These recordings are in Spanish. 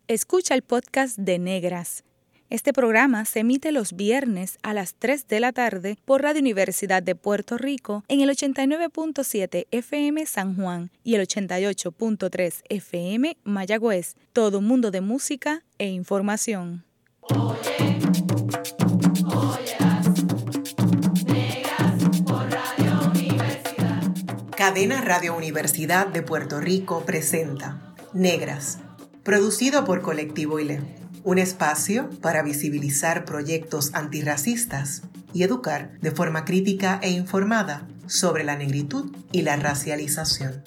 Escucha el podcast de Negras. Este programa se emite los viernes a las 3 de la tarde por Radio Universidad de Puerto Rico en el 89.7 FM San Juan y el 88.3 FM Mayagüez. Todo un mundo de música e información. Cadena Radio Universidad de Puerto Rico presenta Negras, producido por Colectivo ILE, un espacio para visibilizar proyectos antirracistas y educar de forma crítica e informada sobre la negritud y la racialización.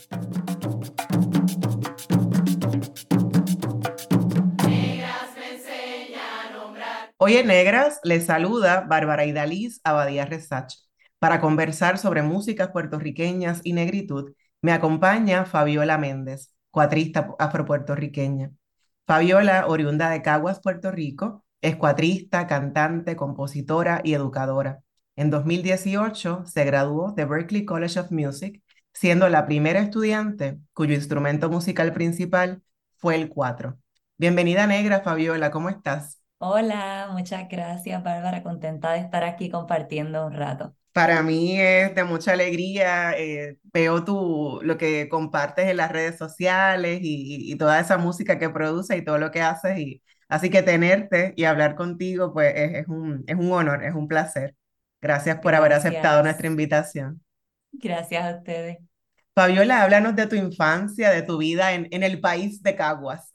Hoy en Negras les saluda Bárbara Idalís Abadía Resach. Para conversar sobre músicas puertorriqueñas y negritud, me acompaña Fabiola Méndez, cuatrista afropuertorriqueña. Fabiola, oriunda de Caguas, Puerto Rico, es cuatrista, cantante, compositora y educadora. En 2018 se graduó de Berklee College of Music, siendo la primera estudiante cuyo instrumento musical principal fue el cuatro. Bienvenida, Negra, Fabiola, ¿cómo estás? Hola, muchas gracias, Bárbara. Contenta de estar aquí compartiendo un rato. Para mí es de mucha alegría. Veo lo que compartes en las redes sociales y toda esa música que produces y todo lo que haces. Así que tenerte y hablar contigo, pues es un honor, es un placer. Gracias por haber aceptado nuestra Gracias. invitación. Gracias a ustedes. Fabiola, háblanos de tu infancia, de tu vida en el país de Caguas.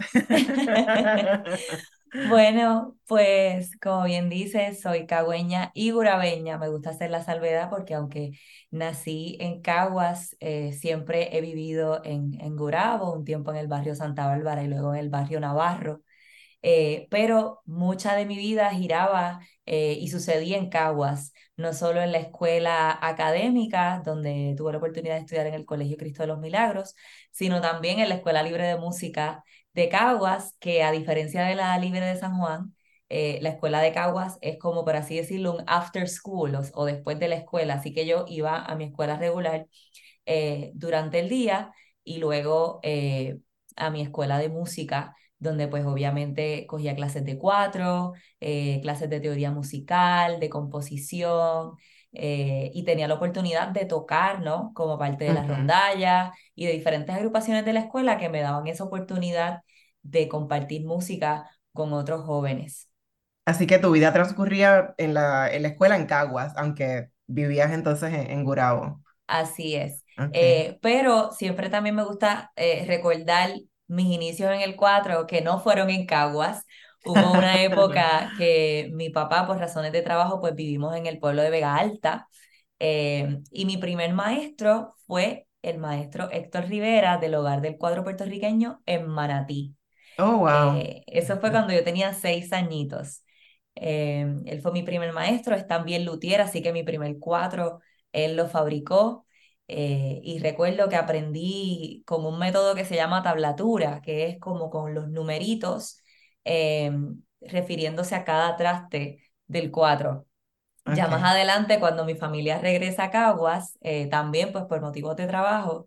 Bueno, pues como bien dices, soy cagüeña y gurabeña. Me gusta hacer la salvedad porque aunque nací en Caguas, siempre he vivido en Gurabo, un tiempo en el barrio Santa Bárbara y luego en el barrio Navarro. Pero mucha de mi vida giraba y sucedía en Caguas, no solo en la escuela académica, donde tuve la oportunidad de estudiar en el Colegio Cristo de los Milagros, sino también en la Escuela Libre de Música de Caguas, que a diferencia de la Libre de San Juan, la escuela de Caguas es como, por así decirlo, un after school o después de la escuela, así que yo iba a mi escuela regular durante el día y luego a mi escuela de música, donde pues obviamente cogía clases de cuatro, clases de teoría musical, de composición, y tenía la oportunidad de tocar, ¿no? Como parte de la Ujú. rondalla y de diferentes agrupaciones de la escuela que me daban esa oportunidad de compartir música con otros jóvenes. Así que tu vida transcurría en la escuela en Caguas, aunque vivías entonces en Gurabo. Así es. Okay. Pero siempre también me gusta recordar mis inicios en el 4 que no fueron en Caguas. Hubo una época que mi papá, por razones de trabajo, pues vivimos en el pueblo de Vega Alta. Y mi primer maestro fue el maestro Héctor Rivera del Hogar del Cuadro Puertorriqueño en Manatí. Oh, wow. Eso fue cuando yo tenía 6 añitos. Él fue mi primer maestro, es también luthier, así que mi primer cuatro él lo fabricó. Y recuerdo que aprendí con un método que se llama tablatura, que es como con los numeritos, eh, refiriéndose a cada traste del cuatro. Ya más Okay. adelante, cuando mi familia regresa a Caguas, también pues por motivos de trabajo,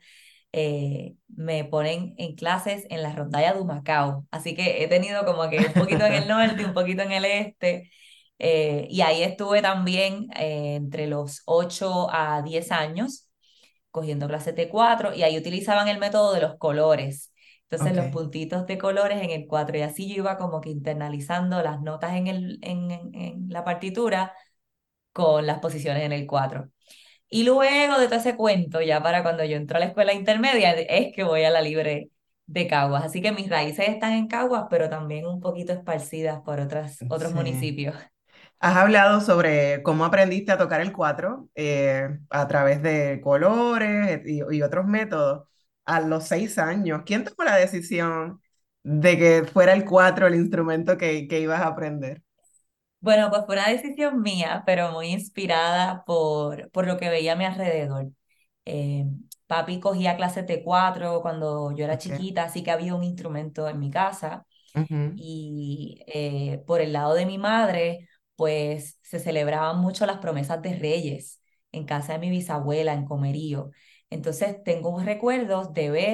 me ponen en clases en la rondalla de Humacao. Así que he tenido como que un poquito en el norte, un poquito en el este. Y ahí estuve también entre los 8 a 10 años cogiendo clases de cuatro y ahí utilizaban el método de los colores. Entonces los Okay. puntitos de colores en el 4 y así yo iba como que internalizando las notas en la partitura con las posiciones en el 4. Y luego de todo ese cuento, ya para cuando yo entro a la escuela intermedia, es que voy a la libre de Caguas. Así que mis raíces están en Caguas, pero también un poquito esparcidas por otros Sí. municipios. Has hablado sobre cómo aprendiste a tocar el cuatro a través de colores y otros métodos. A los 6 años, ¿quién tomó la decisión de que fuera el cuatro el instrumento que ibas a aprender? Bueno, pues fue una decisión mía, pero muy inspirada por lo que veía a mi alrededor. Eh, Papi cogía clases de cuatro cuando yo era Okay. chiquita, así que había un instrumento en mi casa. Ujú. Y por el lado de mi madre, pues se celebraban mucho las promesas de Reyes en casa de mi bisabuela en Comerío. Entonces tengo recuerdos de ver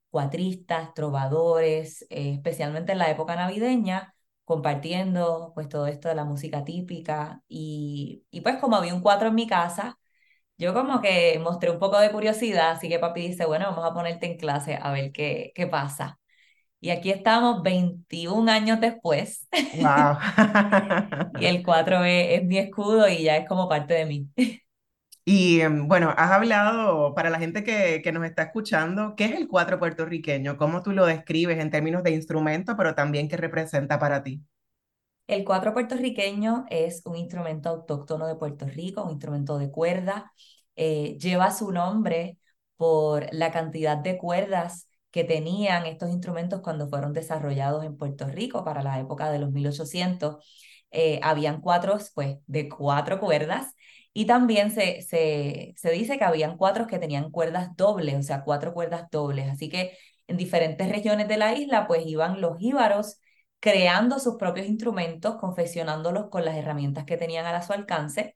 cuatristas, trovadores, especialmente en la época navideña, compartiendo pues todo esto de la música típica y pues como había un cuatro en mi casa, yo como que mostré un poco de curiosidad, así que papi dice, bueno, vamos a ponerte en clase a ver qué pasa. Y aquí estamos 21 años después Wow. y el 4 es mi escudo y ya es como parte de mí. Y bueno, has hablado para la gente que nos está escuchando, ¿qué es el cuatro puertorriqueño? ¿Cómo tú lo describes en términos de instrumento, pero también qué representa para ti? El cuatro puertorriqueño es un instrumento autóctono de Puerto Rico, un instrumento de cuerda. Lleva su nombre por la cantidad de cuerdas que tenían estos instrumentos cuando fueron desarrollados en Puerto Rico para la época de los 1800. Habían cuatros, pues, de cuatro cuerdas y también se dice que habían cuatros que tenían cuerdas dobles, o sea, cuatro cuerdas dobles. Así que en diferentes regiones de la isla, pues, iban los jíbaros creando sus propios instrumentos, confeccionándolos con las herramientas que tenían a su alcance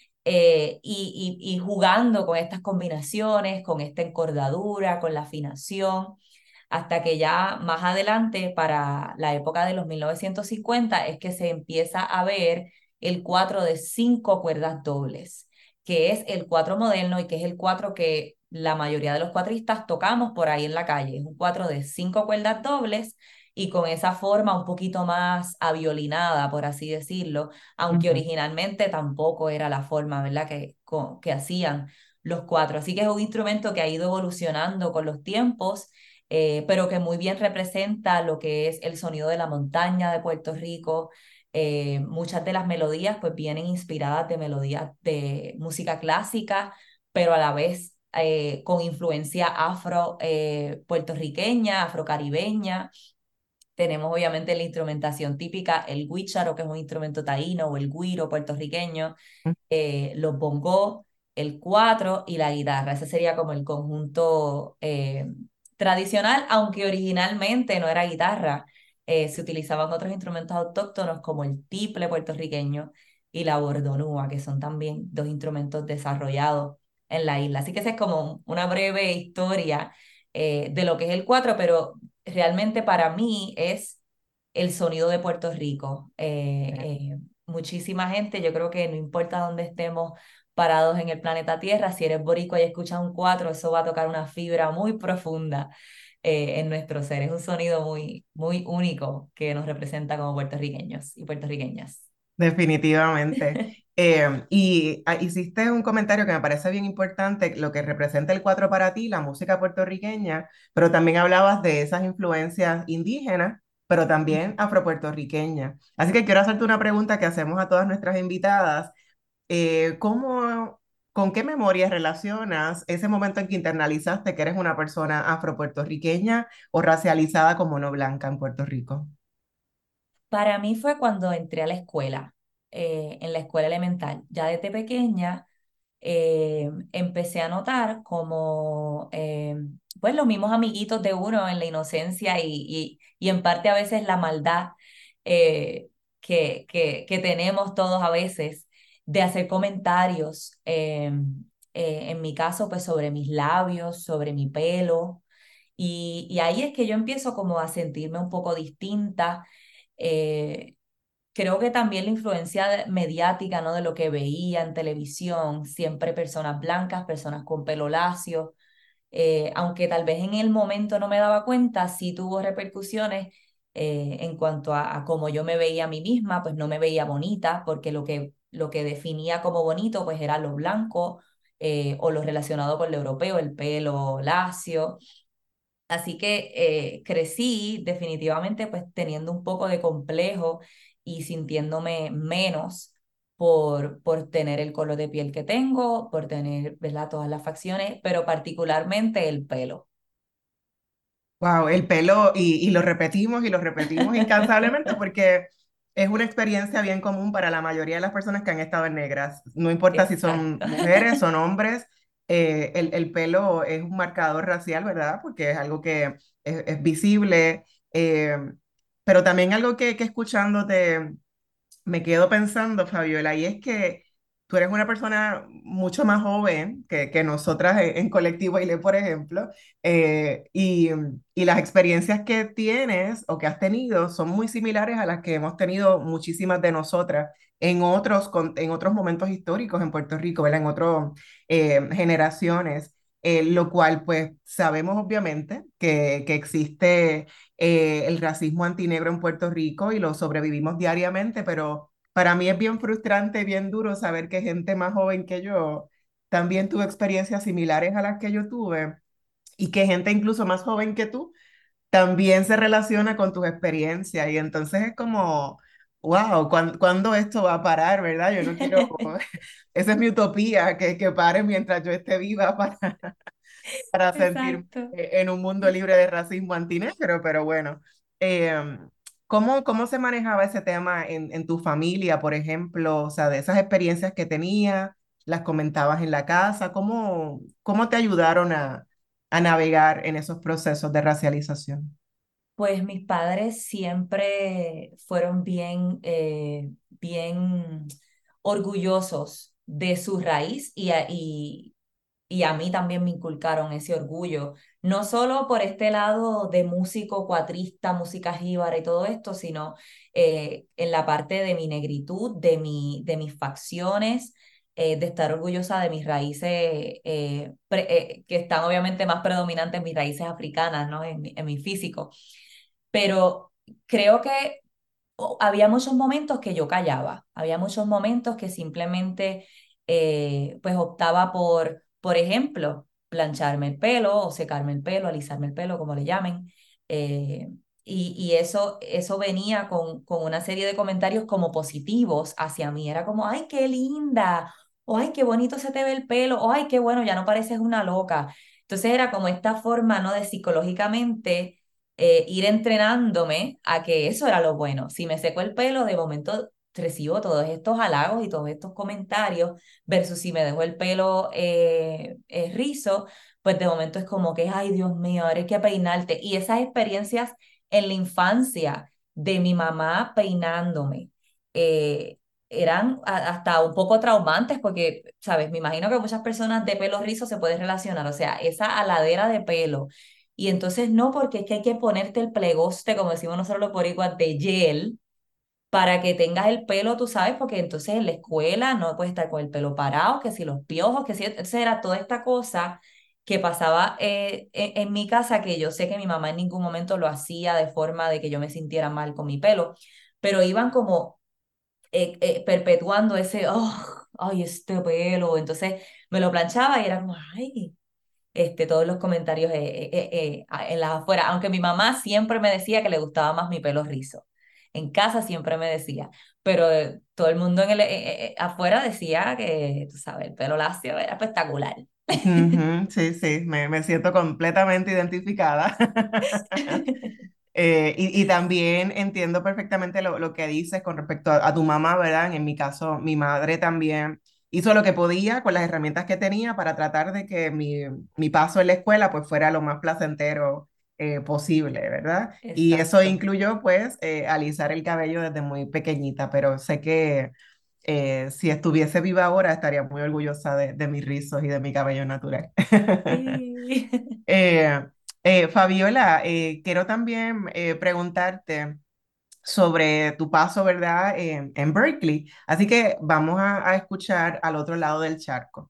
y jugando con estas combinaciones, con esta encordadura, con la afinación, hasta que ya más adelante, para la época de los 1950, es que se empieza a ver el cuatro de cinco cuerdas dobles, que es el cuatro moderno y que es el cuatro que la mayoría de los cuatristas tocamos por ahí en la calle. Es un cuatro de cinco cuerdas dobles y con esa forma un poquito más aviolinada, por así decirlo, aunque Ujú. originalmente tampoco era la forma, ¿verdad?, que hacían los cuatro. Así que es un instrumento que ha ido evolucionando con los tiempos, pero que muy bien representa lo que es el sonido de la montaña de Puerto Rico. Muchas de las melodías pues vienen inspiradas de melodías de música clásica, pero a la vez con influencia afro puertorriqueña, afrocaribeña. Tenemos obviamente la instrumentación típica, el guícharo, que es un instrumento taíno, o el güiro puertorriqueño, los bongos, el cuatro y la guitarra. Ese sería como el conjunto tradicional, aunque originalmente no era guitarra. Se utilizaban otros instrumentos autóctonos como el tiple puertorriqueño y la bordonúa, que son también dos instrumentos desarrollados en la isla. Así que esa es como una breve historia de lo que es el cuatro, pero realmente para mí es el sonido de Puerto Rico. Muchísima gente, yo creo que no importa dónde estemos parados en el planeta Tierra, si eres boricua y escuchas un cuatro, eso va a tocar una fibra muy profunda en nuestro ser. Es un sonido muy, muy único que nos representa como puertorriqueños y puertorriqueñas. Definitivamente. Hiciste un comentario que me parece bien importante, lo que representa el cuatro para ti, la música puertorriqueña, pero también hablabas de esas influencias indígenas, pero también afropuertorriqueñas. Así que quiero hacerte una pregunta que hacemos a todas nuestras invitadas. ¿Con qué memorias relacionas ese momento en que internalizaste que eres una persona afropuertorriqueña o racializada como no blanca en Puerto Rico? Para mí fue cuando entré a la escuela, en la escuela elemental. Ya desde pequeña empecé a notar como pues los mismos amiguitos de uno en la inocencia y en parte a veces la maldad que tenemos todos a veces de hacer comentarios, en mi caso pues sobre mis labios, sobre mi pelo. Y ahí es que yo empiezo como a sentirme un poco distinta. eh, Creo que también la influencia mediática, ¿no? De lo que veía en televisión, siempre personas blancas, personas con pelo lacio, aunque tal vez en el momento no me daba cuenta, sí tuvo repercusiones en cuanto a cómo yo me veía a mí misma, pues no me veía bonita, porque lo que definía como bonito pues era lo blanco o lo relacionado con lo europeo, el pelo lacio. Así que crecí definitivamente pues teniendo un poco de complejo y sintiéndome menos por tener el color de piel que tengo, por tener, ¿verdad?, todas las facciones, pero particularmente el pelo. Wow, el pelo, y y lo repetimos incansablemente porque es una experiencia bien común para la mayoría de las personas que han estado en negras. No importa si son Exacto. mujeres, son hombres, el pelo es un marcador racial, ¿verdad? Porque es algo que es visible, eh, pero también algo que escuchándote me quedo pensando, Fabiola, y es que tú eres una persona mucho más joven que nosotras en Colectivo Aile, por ejemplo, y las experiencias que tienes o que has tenido son muy similares a las que hemos tenido muchísimas de nosotras en otros momentos históricos en Puerto Rico, ¿verdad? En otras generaciones, lo cual pues sabemos obviamente que existe el racismo antinegro en Puerto Rico y lo sobrevivimos diariamente, pero para mí es bien frustrante y bien duro saber que gente más joven que yo también tuvo experiencias similares a las que yo tuve y que gente incluso más joven que tú también se relaciona con tus experiencias y entonces es como, wow, ¿cuándo esto va a parar, verdad? Yo no quiero, esa es mi utopía, que pare mientras yo esté viva para sentirme Exacto. en un mundo libre de racismo antinegro, pero bueno. Eh, ¿Cómo se manejaba ese tema en tu familia, por ejemplo? O sea, de esas experiencias que tenías, las comentabas en la casa, ¿cómo te ayudaron a navegar en esos procesos de racialización? Pues mis padres siempre fueron bien orgullosos de su raíz y a mí también me inculcaron ese orgullo, no solo por este lado de músico, cuatrista, música jíbara y todo esto, sino en la parte de mi negritud, de mis facciones, de estar orgullosa de mis raíces, que están obviamente más predominantes mis raíces africanas, ¿no? En mi físico. Pero creo que había muchos momentos que yo callaba, había muchos momentos que simplemente pues optaba por ejemplo, plancharme el pelo o secarme el pelo, alisarme el pelo, como le llamen. eh, y eso venía con una serie de comentarios como positivos hacia mí. Era como, ay, qué linda, o ay, qué bonito se te ve el pelo, o ay, qué bueno, ya no pareces una loca. Entonces era como esta forma, ¿no? De psicológicamente ir entrenándome a que eso era lo bueno. Si me seco el pelo, de momento recibo todos estos halagos y todos estos comentarios, versus si me dejo el pelo rizo, pues de momento es como que, ay, Dios mío, ahora hay que peinarte. Y esas experiencias en la infancia de mi mamá peinándome, eran hasta un poco traumantes porque, ¿sabes? Me imagino que muchas personas de pelo rizo se pueden relacionar, o sea, esa aladera de pelo y entonces no, porque es que hay que ponerte el plegoste, como decimos nosotros los boricuas, de gel, para que tengas el pelo, tú sabes, porque entonces en la escuela no puedes estar con el pelo parado, que si los piojos, que si, entonces era toda esta cosa que pasaba en mi casa, que yo sé que mi mamá en ningún momento lo hacía de forma de que yo me sintiera mal con mi pelo, pero iban como perpetuando ese, oh, ay, este pelo, entonces me lo planchaba y era como, ay, todos los comentarios en las afueras, aunque mi mamá siempre me decía que le gustaba más mi pelo rizo. En casa siempre me decía, pero todo el mundo afuera decía que, tú sabes, el pelo lacio era espectacular. Ujú, sí, sí, me siento completamente identificada. Y también entiendo perfectamente lo que dices con respecto a tu mamá, ¿verdad? En mi caso, mi madre también hizo lo que podía con las herramientas que tenía para tratar de que mi paso en la escuela pues fuera lo más placentero posible, ¿verdad? Y eso Exacto. incluyó pues alisar el cabello desde muy pequeñita, pero sé que si estuviese viva ahora estaría muy orgullosa de mis rizos y de mi cabello natural. Sí. Eh, Fabiola, quiero también preguntarte sobre tu paso, ¿verdad? En Berkeley. Así que vamos a escuchar al otro lado del charco.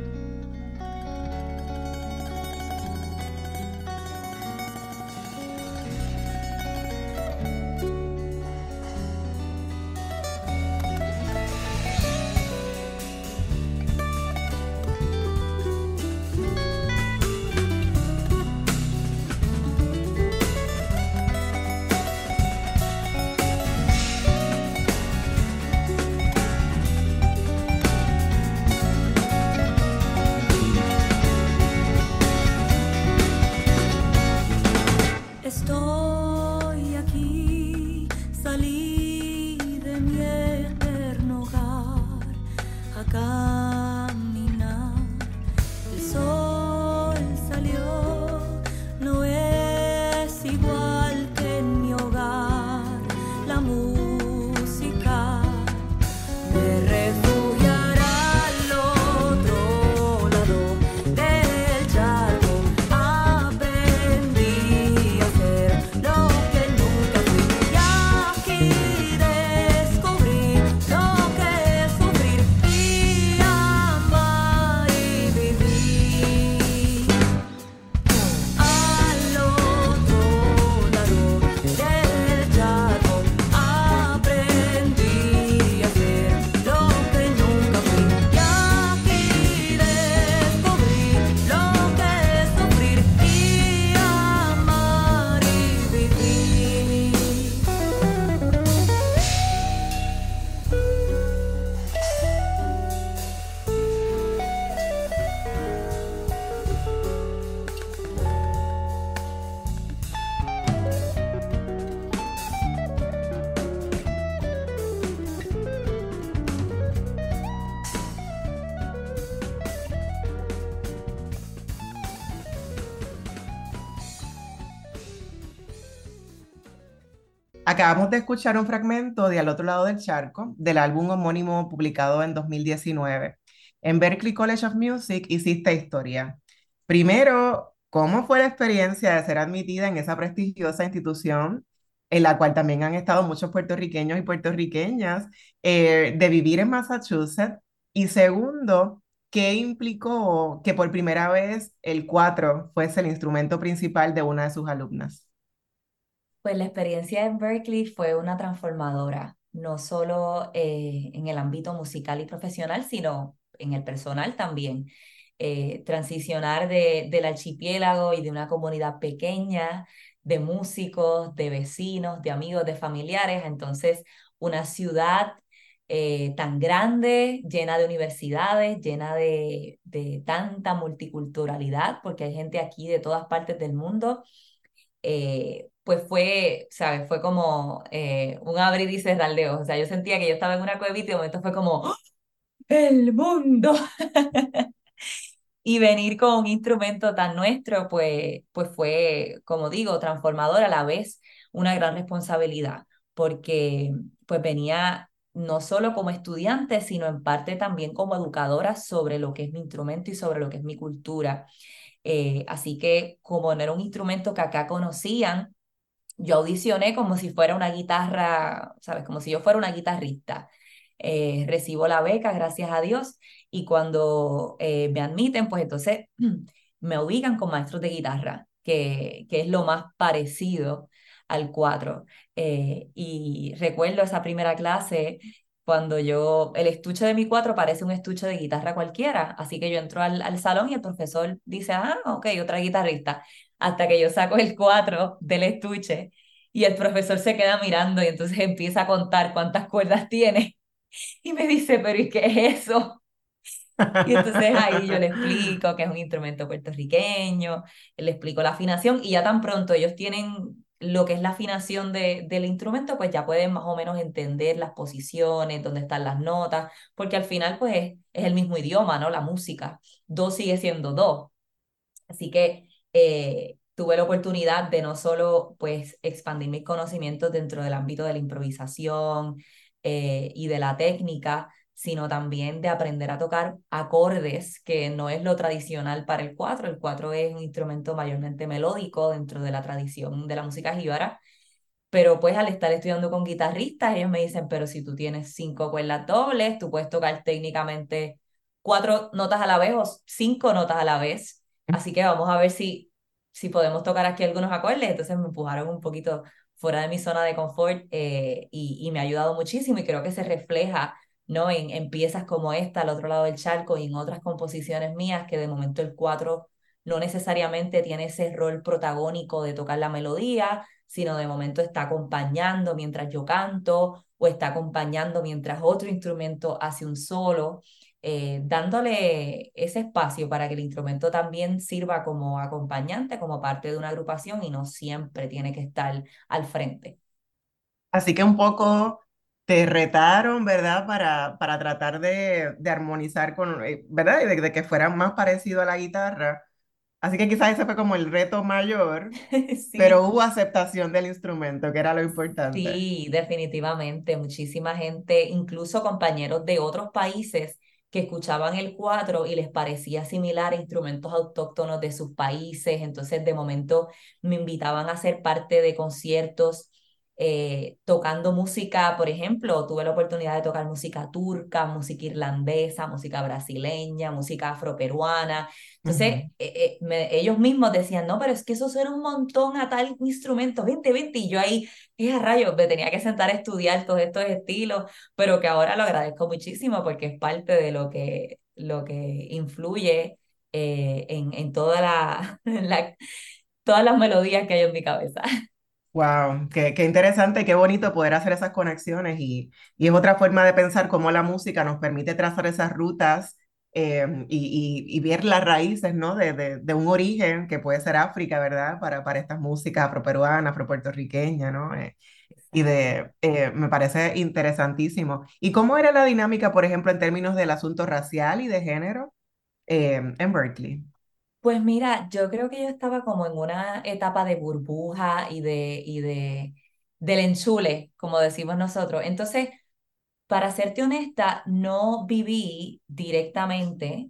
Estoy aquí, salí de mi eterno hogar a caminar. El sol salió, no es igual que en mi hogar. La música me refugiará. Acabamos de escuchar un fragmento de Al otro lado del charco del álbum homónimo publicado en 2019. En Berklee College of Music hiciste historia. Primero, ¿cómo fue la experiencia de ser admitida en esa prestigiosa institución en la cual también han estado muchos puertorriqueños y puertorriqueñas, de vivir en Massachusetts? Y segundo, ¿qué implicó que por primera vez el cuatro fuese el instrumento principal de una de sus alumnas? Pues la experiencia en Berkeley fue una transformadora, no solo en el ámbito musical y profesional, sino en el personal también. Transicionar del archipiélago y de una comunidad pequeña, de músicos, de vecinos, de amigos, de familiares, a entonces una ciudad tan grande, llena de universidades, llena de tanta multiculturalidad, porque hay gente aquí de todas partes del mundo. Pues fue, ¿sabes? Fue como un abrir y cerrar de ojos. O sea, yo sentía que yo estaba en una cuevita y de momento fue como, ¡oh! ¡El mundo! Y venir con un instrumento tan nuestro, pues fue, como digo, transformador a la vez, una gran responsabilidad, porque pues venía no solo como estudiante, sino en parte también como educadora sobre lo que es mi instrumento y sobre lo que es mi cultura. Así que como no era un instrumento que acá conocían, yo audicioné como si fuera una guitarra, ¿sabes? Como si yo fuera una guitarrista. Recibo la beca, gracias a Dios, y cuando me admiten, pues entonces me ubican con maestros de guitarra, que es lo más parecido al cuatro. Y recuerdo esa primera clase cuando el estuche de mi cuatro parece un estuche de guitarra cualquiera, así que yo entro al salón y el profesor dice, ah, ok, otra guitarrista, hasta que yo saco el 4 del estuche y el profesor se queda mirando y entonces empieza a contar cuántas cuerdas tiene y me dice, pero ¿y qué es eso? Y entonces ahí yo le explico que es un instrumento puertorriqueño, le explico la afinación y ya tan pronto ellos tienen lo que es la afinación del instrumento, pues ya pueden más o menos entender las posiciones, dónde están las notas, porque al final pues es el mismo idioma, ¿no? La música. Do sigue siendo do. Así que tuve la oportunidad de no solo pues expandir mis conocimientos dentro del ámbito de la improvisación y de la técnica, sino también de aprender a tocar acordes, que no es lo tradicional para el cuatro. El cuatro es un instrumento mayormente melódico dentro de la tradición de la música jíbara, pero pues al estar estudiando con guitarristas, ellos me dicen, pero si tú tienes 5 cuerdas dobles, tú puedes tocar técnicamente 4 notas a la vez o 5 notas a la vez. Así que vamos a ver si podemos tocar aquí algunos acordes. Entonces me empujaron un poquito fuera de mi zona de confort y me ha ayudado muchísimo y creo que se refleja, ¿no? En piezas como esta, al otro lado del charco y en otras composiciones mías que de momento el 4 no necesariamente tiene ese rol protagónico de tocar la melodía, sino de momento está acompañando mientras yo canto o está acompañando mientras otro instrumento hace un solo, dándole ese espacio para que el instrumento también sirva como acompañante, como parte de una agrupación y no siempre tiene que estar al frente. Así que un poco te retaron, ¿verdad? Para tratar de armonizar con, ¿verdad? Y de que fuera más parecido a la guitarra. Así que quizás ese fue como el reto mayor, pero Sí. hubo aceptación del instrumento, que era lo importante. Sí, definitivamente. Muchísima gente, incluso compañeros de otros países que escuchaban el cuatro y les parecía similar a instrumentos autóctonos de sus países. Entonces, de momento me invitaban a ser parte de conciertos tocando música, por ejemplo, tuve la oportunidad de tocar música turca, música irlandesa, música brasileña, música afroperuana. Entonces, Ujú. ellos mismos decían, no, pero es que eso suena un montón a tal instrumento, vente, vente. Y yo ahí a rayos, me tenía que sentar a estudiar todos estos estilos, pero que ahora lo agradezco muchísimo porque es parte de lo que influye en toda todas las melodías que hay en mi cabeza. Wow, qué interesante y qué bonito poder hacer esas conexiones y es otra forma de pensar cómo la música nos permite trazar esas rutas, y ver las raíces, ¿no? De un origen que puede ser África, ¿verdad? Para estas músicas afroperuanas, afropuertorriqueñas, ¿no? Me parece interesantísimo. ¿Y cómo era la dinámica, por ejemplo, en términos del asunto racial y de género, en Berkeley? Pues mira, yo creo que yo estaba como en una etapa de burbuja y de del enchule, como decimos nosotros. Entonces, para serte honesta, no viví directamente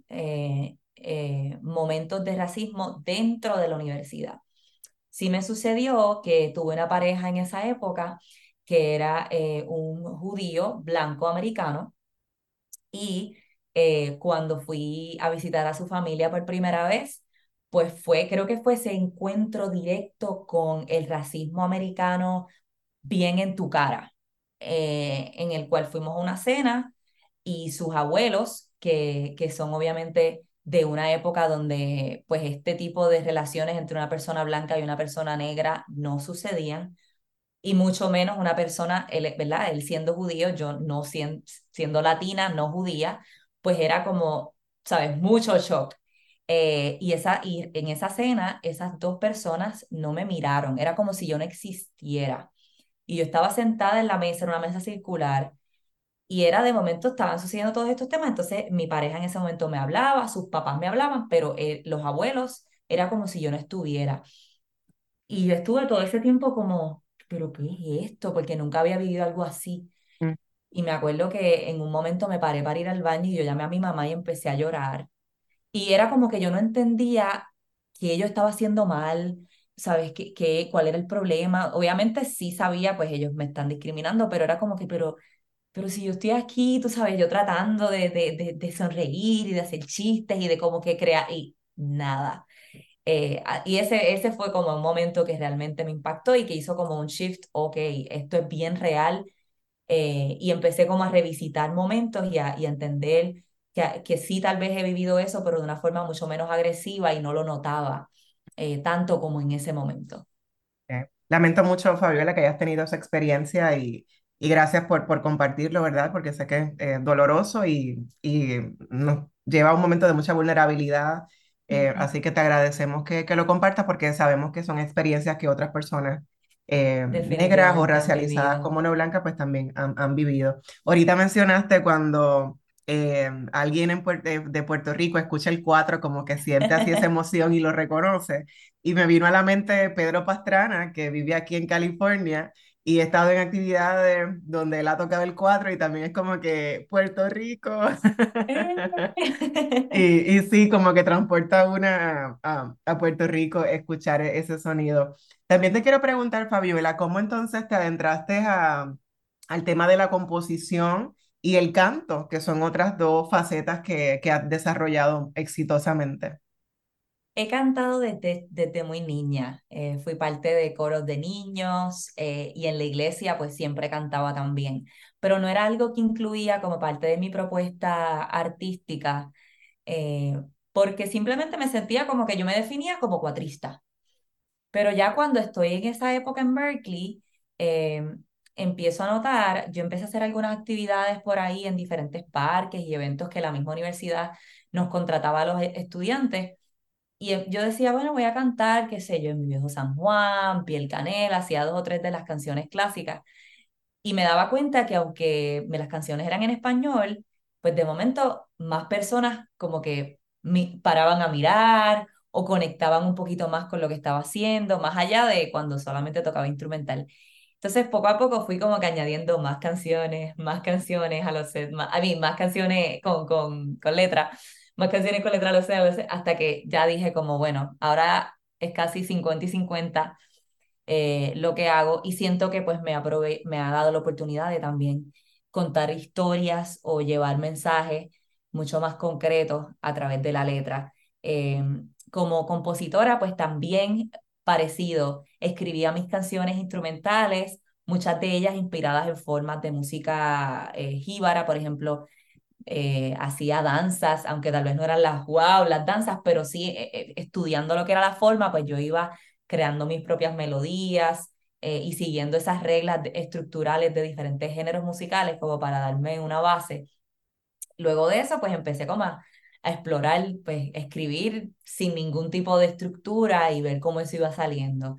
momentos de racismo dentro de la universidad. Sí me sucedió que tuve una pareja en esa época que era un judío blanco americano y cuando fui a visitar a su familia por primera vez, pues creo que fue ese encuentro directo con el racismo americano bien en tu cara, en el cual fuimos a una cena y sus abuelos, que son obviamente de una época donde pues este tipo de relaciones entre una persona blanca y una persona negra no sucedían, y mucho menos una persona, él, ¿verdad? Él siendo judío, yo no siendo latina, no judía, pues era como, ¿sabes? Mucho shock. Y en esa cena, esas dos personas no me miraron, era como si yo no existiera. Y yo estaba sentada en la mesa, en una mesa circular, y era de momento, estaban sucediendo todos estos temas, entonces mi pareja en ese momento me hablaba, sus papás me hablaban, pero los abuelos era como si yo no estuviera. Y yo estuve todo ese tiempo como, ¿pero qué es esto? Porque nunca había vivido algo así. Mm. Y me acuerdo que en un momento me paré para ir al baño y yo llamé a mi mamá y empecé a llorar. Y era como que yo no entendía que yo estaba haciendo mal, ¿sabes? ¿Cuál era el problema? Obviamente sí sabía, pues ellos me están discriminando, pero era como que, pero si yo estoy aquí, tú sabes, yo tratando de sonreír y de hacer chistes y de como que crear, y nada. Y ese fue como un momento que realmente me impactó y que hizo como un shift, ok, esto es bien real, y empecé como a revisitar momentos y a entender que sí, tal vez he vivido eso, pero de una forma mucho menos agresiva y no lo notaba tanto como en ese momento. Lamento mucho, Fabiola, que hayas tenido esa experiencia y gracias por compartirlo, ¿verdad? Porque sé que es doloroso y nos lleva a un momento de mucha vulnerabilidad. Ujú. Así que te agradecemos que lo compartas porque sabemos que son experiencias que otras personas negras o Definitivamente han racializadas vivido. como no blancas pues también han vivido. Ahorita mencionaste cuando alguien de Puerto Rico escucha el 4 como que siente así esa emoción y lo reconoce. Y me vino a la mente Pedro Pastrana, que vive aquí en California, y he estado en actividades donde él ha tocado el 4 y también es como que Puerto Rico. Y sí, como que transporta una a Puerto Rico escuchar ese sonido. También te quiero preguntar, Fabiola, ¿cómo entonces te adentraste al tema de la composición y el canto, que son otras dos facetas que has desarrollado exitosamente? He cantado desde muy niña. Fui parte de coros de niños, y en la iglesia pues siempre cantaba también, pero no era algo que incluía como parte de mi propuesta artística, eh, porque simplemente me sentía como que yo me definía como cuatrista. Pero ya cuando estoy en esa época en Berkeley, eh, empiezo a notar, yo empecé a hacer algunas actividades por ahí en diferentes parques y eventos que la misma universidad nos contrataba a los estudiantes. Y yo decía, bueno, voy a cantar, qué sé yo, en mi viejo San Juan, Piel Canela, hacía dos o tres de las canciones clásicas. Y me daba cuenta que aunque las canciones eran en español, pues de momento más personas como que paraban a mirar o conectaban un poquito más con lo que estaba haciendo, más allá de cuando solamente tocaba instrumental. Entonces, poco a poco fui como que añadiendo más canciones a los sets, a mí, más canciones con letra, más canciones con letra a los sets, a veces, hasta que ya dije como, bueno, ahora es casi 50 y 50 lo que hago, y siento que pues me ha dado la oportunidad de también contar historias o llevar mensajes mucho más concretos a través de la letra. Eh, Como compositora pues también parecido, escribía mis canciones instrumentales, muchas de ellas inspiradas en formas de música jíbara, por ejemplo. Hacía danzas, aunque tal vez no eran las wow, las danzas, pero sí estudiando lo que era la forma, pues yo iba creando mis propias melodías, y siguiendo esas reglas estructurales de diferentes géneros musicales como para darme una base. Luego de eso, pues empecé como a explorar, pues escribir sin ningún tipo de estructura y ver cómo eso iba saliendo.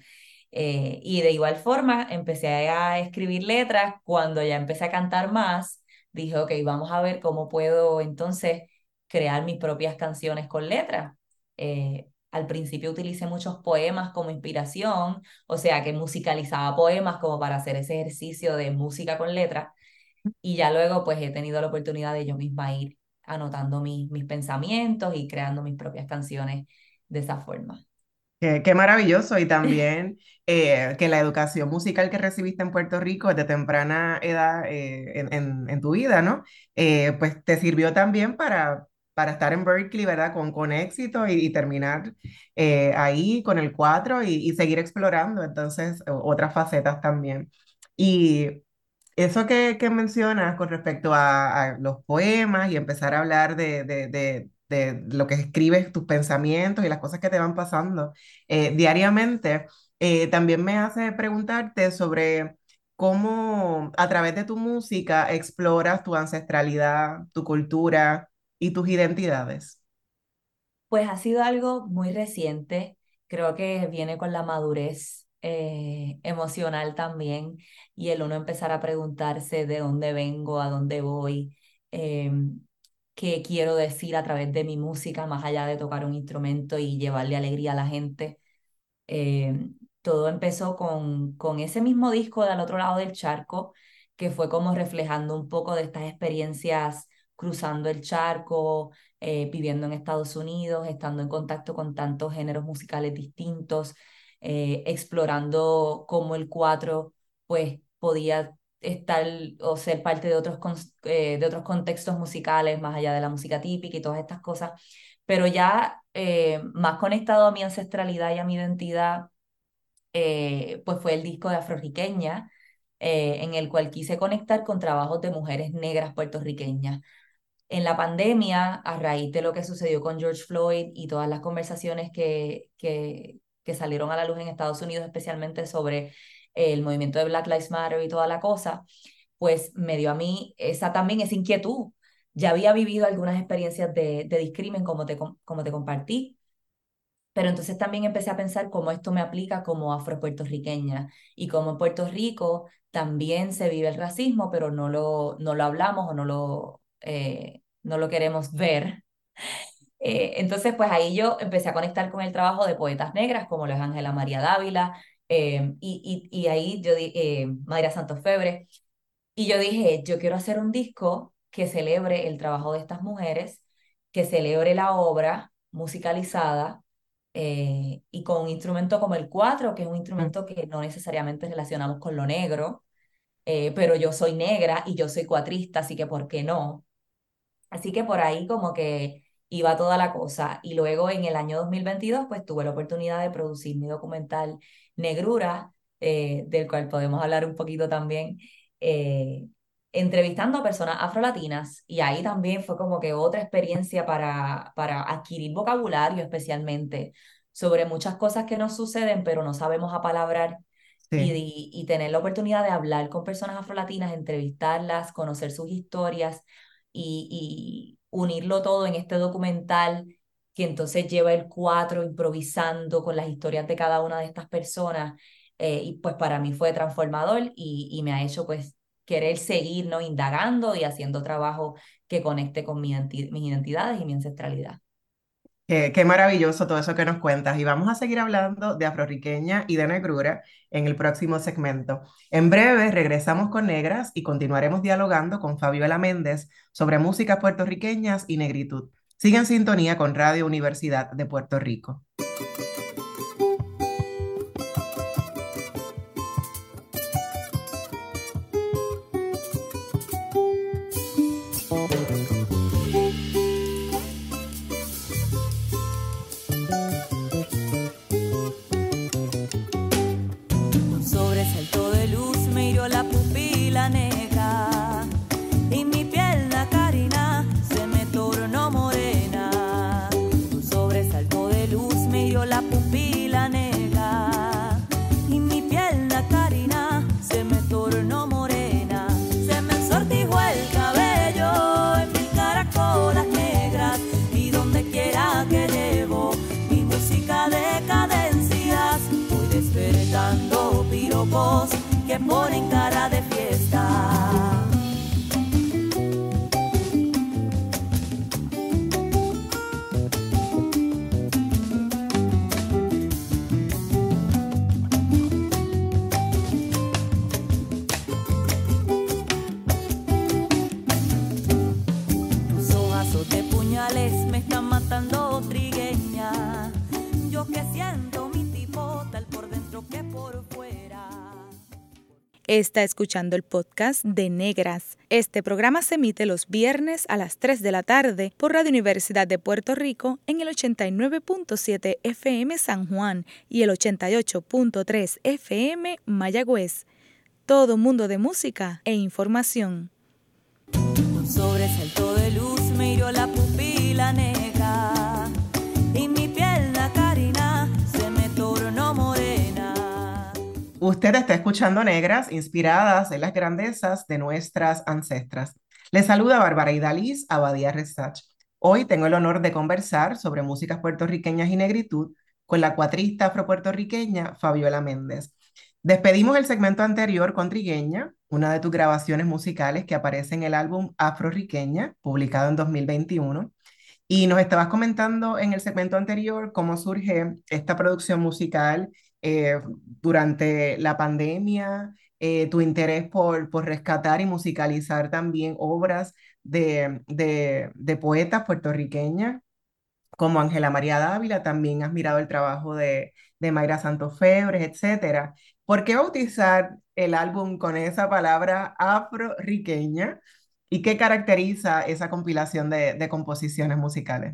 Y de igual forma, empecé a escribir letras. Cuando ya empecé a cantar más, dije, ok, vamos a ver cómo puedo entonces crear mis propias canciones con letras. al principio utilicé muchos poemas como inspiración, o sea que musicalizaba poemas como para hacer ese ejercicio de música con letra, y ya luego pues he tenido la oportunidad de yo misma ir anotando mis pensamientos y creando mis propias canciones de esa forma. Qué maravilloso. Y también que la educación musical que recibiste en Puerto Rico desde temprana edad en tu vida, ¿no? Pues te sirvió también para estar en Berkeley, ¿verdad? Con éxito y terminar ahí con el 4 y seguir explorando entonces otras facetas también. Y eso que mencionas con respecto a los poemas y empezar a hablar de lo que escribes, tus pensamientos y las cosas que te van pasando diariamente, también me hace preguntarte sobre cómo a través de tu música exploras tu ancestralidad, tu cultura y tus identidades. Pues ha sido algo muy reciente, creo que viene con la madurez emocional también y el uno empezar a preguntarse de dónde vengo, a dónde voy, eh, qué quiero decir a través de mi música, más allá de tocar un instrumento y llevarle alegría a la gente. Eh, Todo empezó con ese mismo disco de Al otro lado del charco, que fue como reflejando un poco de estas experiencias cruzando el charco, viviendo en Estados Unidos, estando en contacto con tantos géneros musicales distintos, explorando cómo el cuatro pues podía estar o ser parte de de otros contextos musicales más allá de la música típica y todas estas cosas, pero ya más conectado a mi ancestralidad y a mi identidad, pues fue el disco de Afroriqueña, en el cual quise conectar con trabajos de mujeres negras puertorriqueñas. En la pandemia, a raíz de lo que sucedió con George Floyd y todas las conversaciones que salieron a la luz en Estados Unidos, especialmente sobre el movimiento de Black Lives Matter y toda la cosa, pues me dio a mí también esa inquietud. Ya había vivido algunas experiencias de discrimen, como te compartí, pero entonces también empecé a pensar cómo esto me aplica como afropuertorriqueña y cómo en Puerto Rico también se vive el racismo, pero no lo hablamos o no lo queremos ver. Entonces, pues ahí yo empecé a conectar con el trabajo de poetas negras, como lo es Ángela María Dávila, y ahí Mayra Santos Febre, y yo dije, yo quiero hacer un disco que celebre el trabajo de estas mujeres, que celebre la obra musicalizada y con un instrumento como el cuatro, que es un instrumento que no necesariamente relacionamos con lo negro, pero yo soy negra y yo soy cuatrista, así que ¿por qué no? Así que por ahí como que iba toda la cosa. Y luego en el año 2022 pues tuve la oportunidad de producir mi documental Negrura, del cual podemos hablar un poquito también, eh, entrevistando a personas afrolatinas. Y ahí también fue como que otra experiencia para adquirir vocabulario especialmente sobre muchas cosas que nos suceden, pero no sabemos apalabrar. Sí. Y tener la oportunidad de hablar con personas afrolatinas, entrevistarlas, conocer sus historias y unirlo todo en este documental que entonces lleva el cuatro improvisando con las historias de cada una de estas personas. Y pues para mí fue transformador y me ha hecho pues querer seguir, ¿no? Indagando y haciendo trabajo que conecte con mis identidades y mi ancestralidad. Qué maravilloso todo eso que nos cuentas. Y vamos a seguir hablando de afroriqueña y de negrura en el próximo segmento. En breve regresamos con Negras y continuaremos dialogando con Fabiola Méndez sobre músicas puertorriqueñas y negritud. Sigue en sintonía con Radio Universidad de Puerto Rico. Un sobresalto de luz me hirió la pupila negra y mi piel la carina se me tornó morena. Un sobresalto de luz me hirió la pupila negra y mi piel la carina se me tornó morena. Se me ensortijó el cabello en mil caracolas negras y donde quiera que llevo mi música de cadencias voy despertando piropos que ponen cara de fiesta. Está escuchando el podcast de Negras. Este programa se emite los viernes a las 3 de la tarde por Radio Universidad de Puerto Rico en el 89.7 FM San Juan y el 88.3 FM Mayagüez. Todo mundo de música e información. Un sobresalto de luz me hirió la pupila negra y mi piel la carina se me tornó morena. Usted está escuchando Negras, inspiradas en las grandezas de nuestras ancestras. Les saluda Bárbara Idalís Abadía Resach. Hoy tengo el honor de conversar sobre músicas puertorriqueñas y negritud con la cuatrista afropuertorriqueña Fabiola Méndez. Despedimos el segmento anterior con Trigueña, una de tus grabaciones musicales que aparece en el álbum Afroriqueña, publicado en 2021. Y nos estabas comentando en el segmento anterior cómo surge esta producción musical durante la pandemia, tu interés por rescatar y musicalizar también obras de poetas puertorriqueñas como Ángela María Dávila. También has mirado el trabajo de Mayra Santos Febres, etcétera. ¿Por qué bautizar el álbum con esa palabra afroriqueña? ¿Y qué caracteriza esa compilación de composiciones musicales?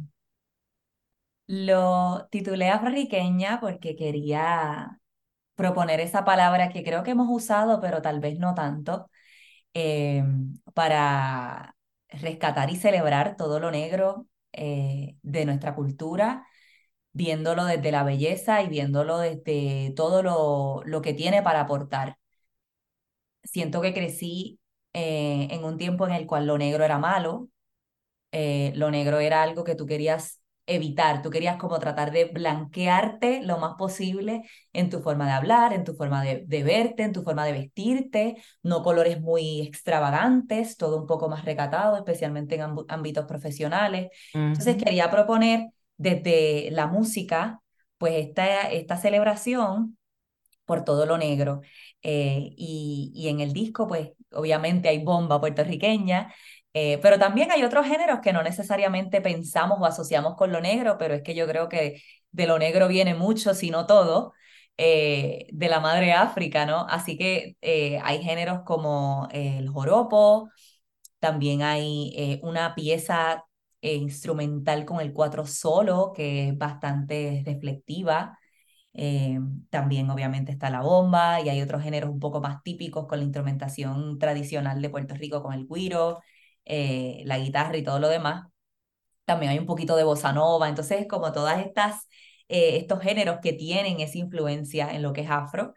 Lo titulé Afroriqueña porque quería proponer esa palabra que creo que hemos usado, pero tal vez no tanto, eh, para rescatar y celebrar todo lo negro de nuestra cultura, viéndolo desde la belleza y viéndolo desde todo lo que tiene para aportar. Siento que crecí en un tiempo en el cual lo negro era malo, lo negro era algo que tú querías evitar, tú querías como tratar de blanquearte lo más posible en tu forma de hablar, en tu forma de verte, en tu forma de vestirte, no colores muy extravagantes, todo un poco más recatado, especialmente en ámbitos profesionales. Entonces Ujú. quería proponer desde la música, pues esta celebración por todo lo negro. Y en el disco, pues obviamente hay bomba puertorriqueña, pero también hay otros géneros que no necesariamente pensamos o asociamos con lo negro, pero es que yo creo que de lo negro viene mucho, si no todo, de la madre África, ¿no? Así que hay géneros como el joropo, también hay una pieza instrumental con el cuatro solo, que es bastante reflectiva. Eh, También obviamente está la bomba y hay otros géneros un poco más típicos con la instrumentación tradicional de Puerto Rico, con el güiro, la guitarra y todo lo demás. También hay un poquito de bossa nova, entonces como todas estos géneros que tienen esa influencia en lo que es afro,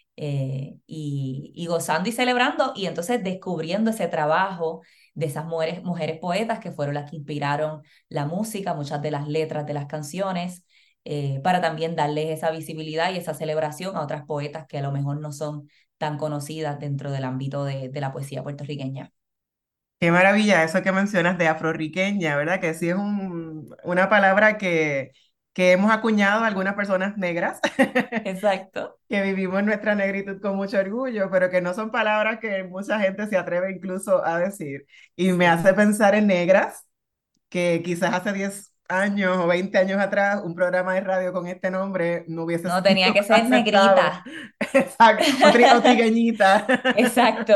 y gozando y celebrando y entonces descubriendo ese trabajo de esas mujeres poetas que fueron las que inspiraron la música, muchas de las letras de las canciones, para también darles esa visibilidad y esa celebración a otras poetas que a lo mejor no son tan conocidas dentro del ámbito de la poesía puertorriqueña. Qué maravilla eso que mencionas de afroriqueña, ¿verdad? Que sí es una palabra que hemos acuñado algunas personas negras Exacto. que vivimos nuestra negritud con mucho orgullo, pero que no son palabras que mucha gente se atreve incluso a decir. Y me Sí. hace pensar en negras, que quizás hace 10 años o 20 años atrás un programa de radio con este nombre no hubiese No, tenía sido que ser aceptado. negrita. Exacto, o trigueñita. Exacto.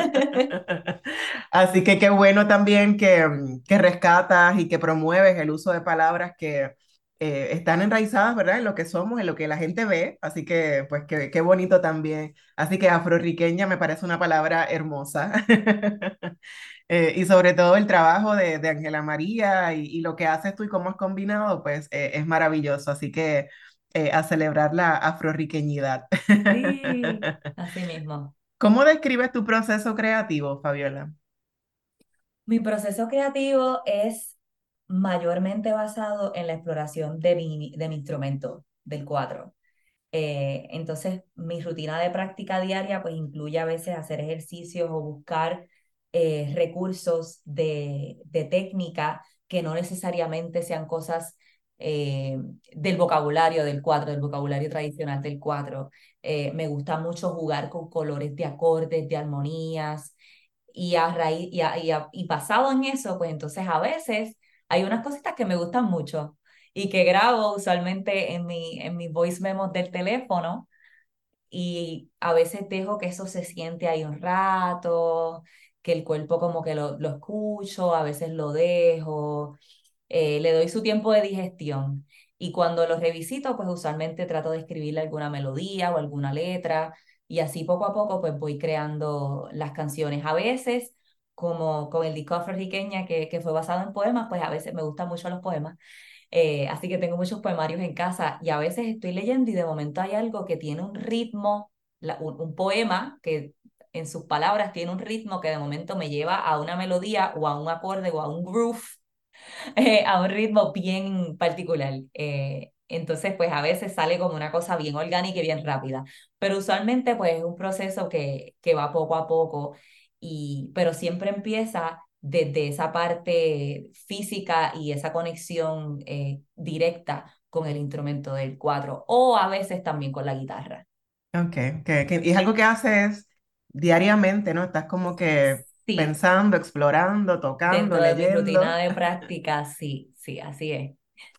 Así que qué bueno también que rescatas y que promueves el uso de palabras que están enraizadas, ¿verdad? En lo que somos, en lo que la gente ve. Así que, pues, qué bonito también. Así que afroriqueña me parece una palabra hermosa. Y sobre todo el trabajo de Ángela María y lo que haces tú y cómo has combinado, pues es maravilloso. Así que a celebrar la afroriqueñidad. Sí, así mismo. ¿Cómo describes tu proceso creativo, Fabiola? Mi proceso creativo es mayormente basado en la exploración de mi instrumento, del cuatro. Entonces, mi rutina de práctica diaria pues incluye a veces hacer ejercicios o buscar recursos de técnica que no necesariamente sean cosas eh, del vocabulario del cuatro, del vocabulario tradicional del cuatro. Me gusta mucho jugar con colores de acordes, de armonías, y a raíz, y basado en eso, pues entonces a veces hay unas cositas que me gustan mucho y que grabo usualmente en mi voice memos del teléfono y a veces dejo que eso se siente ahí un rato, que el cuerpo como que lo escucho, a veces lo dejo, le doy su tiempo de digestión. Y cuando lo revisito, pues usualmente trato de escribirle alguna melodía o alguna letra, y así poco a poco pues voy creando las canciones. A veces, como con el disco Afro-Riqueña que fue basado en poemas, pues a veces me gustan mucho los poemas. Así que tengo muchos poemarios en casa y a veces estoy leyendo y de momento hay algo que tiene un ritmo, un poema que en sus palabras tiene un ritmo que de momento me lleva a una melodía o a un acorde o a un groove, a un ritmo bien particular. Entonces, pues a veces sale como una cosa bien orgánica y bien rápida, pero usualmente pues es un proceso que va poco a poco, pero siempre empieza desde esa parte física y esa conexión directa con el instrumento del cuatro o a veces también con la guitarra. Ok, y es algo que haces diariamente, ¿no? Estás como que Sí, pensando, explorando, tocando, dentro de mi rutina leyendo. de práctica, sí, sí, así es.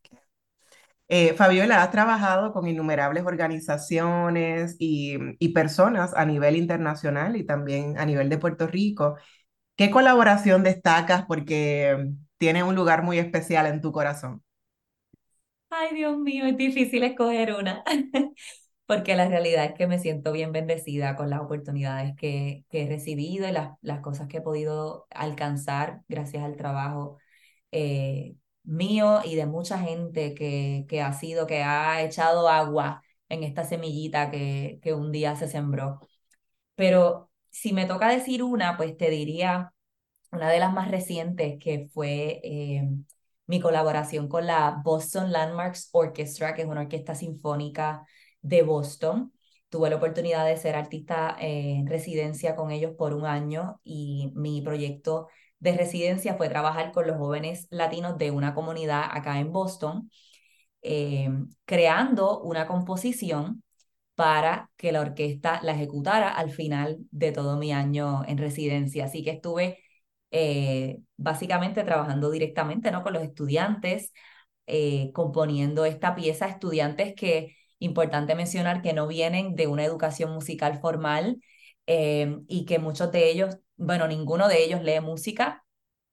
Fabiola, has trabajado con innumerables organizaciones y personas a nivel internacional y también a nivel de Puerto Rico. ¿Qué colaboración destacas porque tiene un lugar muy especial en tu corazón? Ay, Dios mío, es difícil escoger una, porque la realidad es que me siento bien bendecida con las oportunidades que he recibido y las cosas que he podido alcanzar gracias al trabajo eh, mío y de mucha gente que ha echado agua en esta semillita que un día se sembró. Pero si me toca decir una, pues te diría una de las más recientes que fue mi colaboración con la Boston Landmarks Orchestra, que es una orquesta sinfónica de Boston. Tuve la oportunidad de ser artista en residencia con ellos por un año y mi proyecto de residencia fue trabajar con los jóvenes latinos de una comunidad acá en Boston, eh, creando una composición para que la orquesta la ejecutara al final de todo mi año en residencia. Así que estuve básicamente trabajando directamente, ¿no?, con los estudiantes, componiendo esta pieza, estudiantes que, importante mencionar, que no vienen de una educación musical formal y que muchos de ellos, bueno, ninguno de ellos lee música,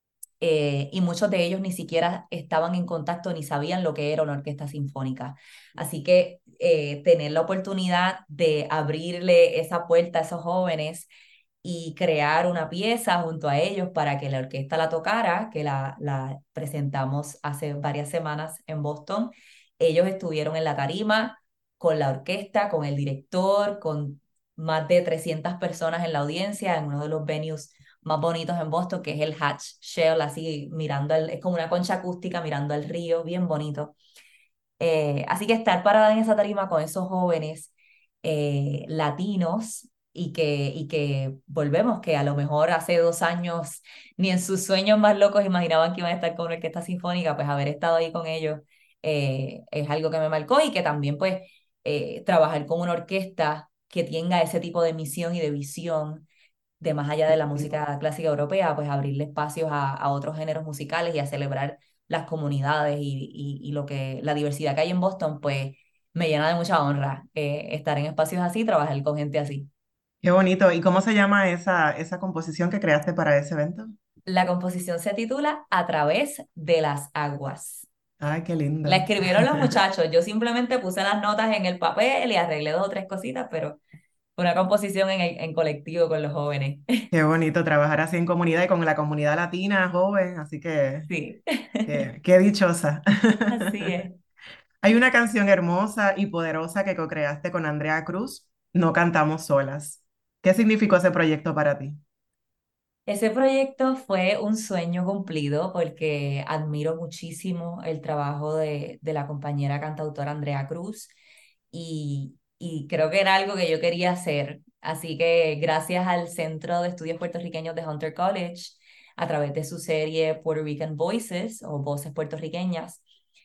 y muchos de ellos ni siquiera estaban en contacto ni sabían lo que era una orquesta sinfónica. Así que tener la oportunidad de abrirle esa puerta a esos jóvenes y crear una pieza junto a ellos para que la orquesta la tocara, que la presentamos hace varias semanas en Boston. Ellos estuvieron en la tarima con la orquesta, con el director, con más de 300 personas en la audiencia en uno de los venues más bonitos en Boston, que es el Hatch Shell, así mirando, es como una concha acústica mirando al río, bien bonito. Así que estar parada en esa tarima con esos jóvenes latinos y que volvemos, que a lo mejor hace 2 años ni en sus sueños más locos imaginaban que iban a estar con una orquesta sinfónica, pues haber estado ahí con ellos es algo que me marcó y que también pues trabajar con una orquesta que tenga ese tipo de misión y de visión de más allá de la música clásica europea, pues abrirle espacios a otros géneros musicales y a celebrar las comunidades y lo que la diversidad que hay en Boston, pues me llena de mucha honra estar en espacios así, trabajar con gente así. Qué bonito. ¿Y cómo se llama esa composición que creaste para ese evento? La composición se titula A través de las aguas. Ay, qué La lindo. escribieron los muchachos, yo simplemente puse las notas en el papel y arreglé 2 o 3 cositas, pero fue una composición en colectivo con los jóvenes. Qué bonito trabajar así en comunidad y con la comunidad latina joven, así que Sí, qué dichosa. así es. Hay una canción hermosa y poderosa que co-creaste con Andrea Cruz, No cantamos solas. ¿Qué significó ese proyecto para ti? Ese proyecto fue un sueño cumplido porque admiro muchísimo el trabajo de la compañera cantautora Andrea Cruz y creo que era algo que yo quería hacer. Así que gracias al Centro de Estudios Puertorriqueños de Hunter College, a través de su serie Puerto Rican Voices o Voces Puertorriqueñas,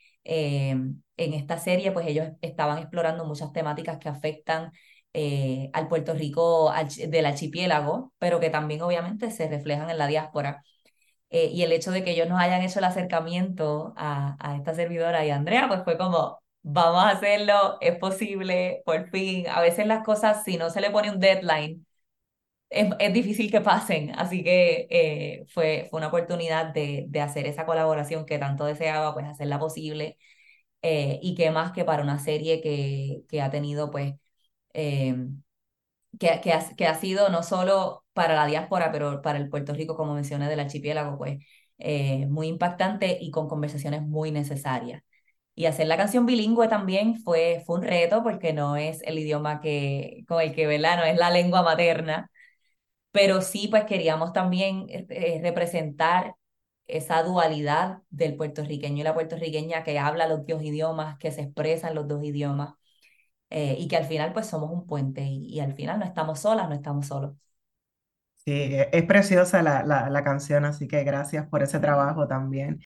en esta serie pues ellos estaban explorando muchas temáticas que afectan al Puerto Rico del archipiélago, pero que también obviamente se reflejan en la diáspora. Y el hecho de que ellos nos hayan hecho el acercamiento a esta servidora y a Andrea, pues fue como, vamos a hacerlo, es posible, por fin. A veces las cosas, si no se le pone un deadline, es difícil que pasen, así que fue una oportunidad de hacer esa colaboración que tanto deseaba, pues hacerla posible, y qué más que para una serie que ha tenido, pues, eh, que ha sido no solo para la diáspora, pero para el Puerto Rico, como mencioné, del archipiélago, pues, muy impactante y con conversaciones muy necesarias. Y hacer la canción bilingüe también fue un reto porque no es el idioma con el que, ¿verdad? No es la lengua materna, pero sí, pues queríamos también representar esa dualidad del puertorriqueño y la puertorriqueña que habla los dos idiomas, que se expresa en los dos idiomas, y que al final pues somos un puente y al final no estamos solas, no estamos solos. Sí, es preciosa la canción, así que gracias por ese trabajo también.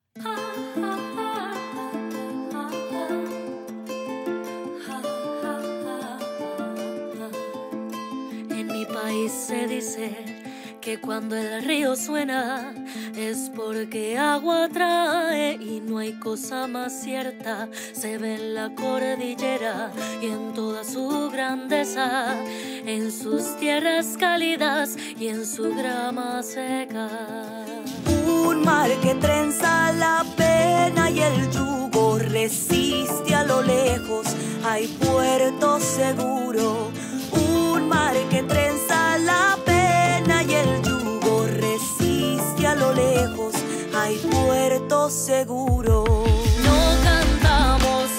En mi país se dice que cuando el río suena es porque agua trae y no hay cosa más cierta. Se ve en la cordillera y en toda su grandeza, en sus tierras cálidas y en su grama seca. Un mar que trenza la pena y el yugo resiste a lo lejos. Hay puerto seguro. Un mar que trenza la pena y el yugo resiste a lo lejos. Hay puerto seguro. No cantamos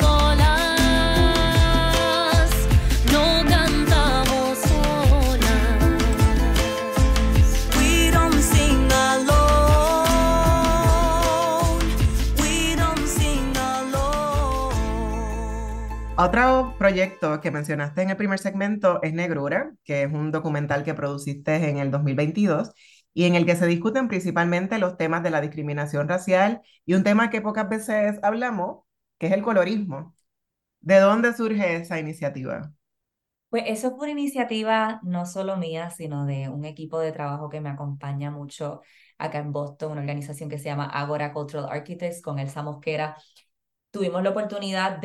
solas, no cantamos solas. We don't sing alone. We don't sing alone. Otro proyecto que mencionaste en el primer segmento es Negrura, que es un documental que produciste en el 2022 y en el que se discuten principalmente los temas de la discriminación racial y un tema que pocas veces hablamos, que es el colorismo. ¿De dónde surge esa iniciativa? Pues eso fue una iniciativa no solo mía, sino de un equipo de trabajo que me acompaña mucho acá en Boston, una organización que se llama Agora Cultural Architects, con Elsa Mosquera. Tuvimos la oportunidad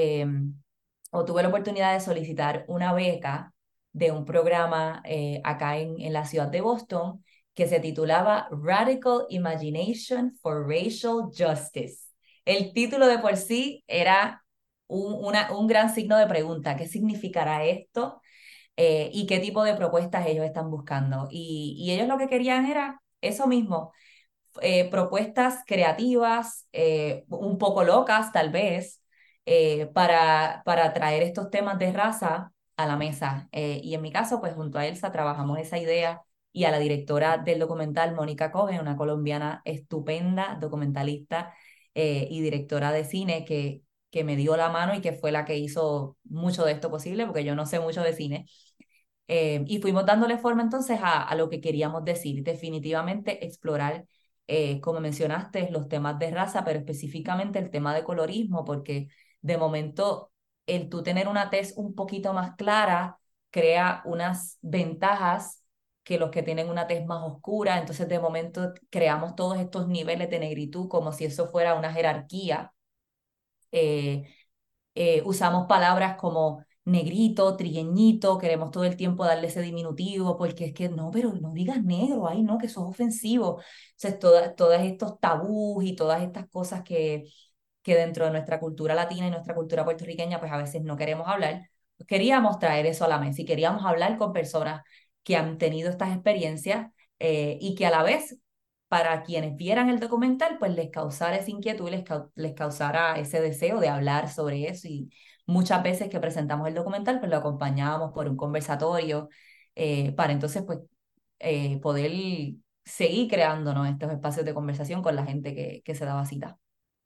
o tuve la oportunidad de solicitar una beca de un programa acá en la ciudad de Boston que se titulaba Radical Imagination for Racial Justice. El título de por sí era un gran signo de pregunta. ¿Qué significará esto? Y qué tipo de propuestas ellos están buscando. Y ellos lo que querían era eso mismo, propuestas creativas, un poco locas tal vez, para traer estos temas de raza a la mesa. Y en mi caso, pues junto a Elsa trabajamos esa idea y a la directora del documental, Mónica Cohen, una colombiana estupenda, documentalista y directora de cine que me dio la mano y que fue la que hizo mucho de esto posible, porque yo no sé mucho de cine. Y fuimos dándole forma entonces a lo que queríamos decir, definitivamente explorar, como mencionaste, los temas de raza, pero específicamente el tema de colorismo, porque de momento el tú tener una tez un poquito más clara crea unas ventajas que los que tienen una tez más oscura, entonces de momento creamos todos estos niveles de negritud como si eso fuera una jerarquía. eh, Usamos palabras como negrito, trigueñito, queremos todo el tiempo darle ese diminutivo, porque es que no, pero no digas negro, ay no, que eso es ofensivo. Entonces, todos estos tabús y todas estas cosas que dentro de nuestra cultura latina y nuestra cultura puertorriqueña, pues a veces no queremos hablar, pues queríamos traer eso a la mesa y queríamos hablar con personas que han tenido estas experiencias, y que a la vez para quienes vieran el documental, pues les causara esa inquietud y les causara ese deseo de hablar sobre eso. Y muchas veces que presentamos el documental, pues lo acompañábamos por un conversatorio, para entonces pues poder seguir creando, ¿no?, estos espacios de conversación con la gente que se daba cita.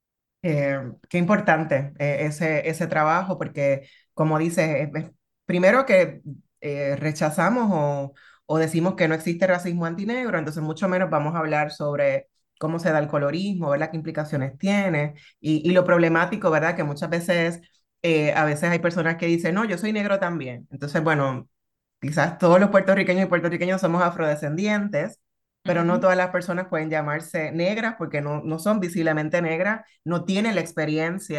Qué importante ese trabajo, porque como dices, primero que rechazamos o decimos que no existe racismo antinegro, entonces mucho menos vamos a hablar sobre cómo se da el colorismo, ¿verdad? ¿Qué implicaciones tiene? Y lo problemático, ¿verdad? Que muchas veces, a veces hay personas que dicen, no, yo soy negro también. Entonces, bueno, quizás todos los puertorriqueños y puertorriqueños somos afrodescendientes, pero no Ujú. todas las personas pueden llamarse negras porque no son visiblemente negras, no tienen la experiencia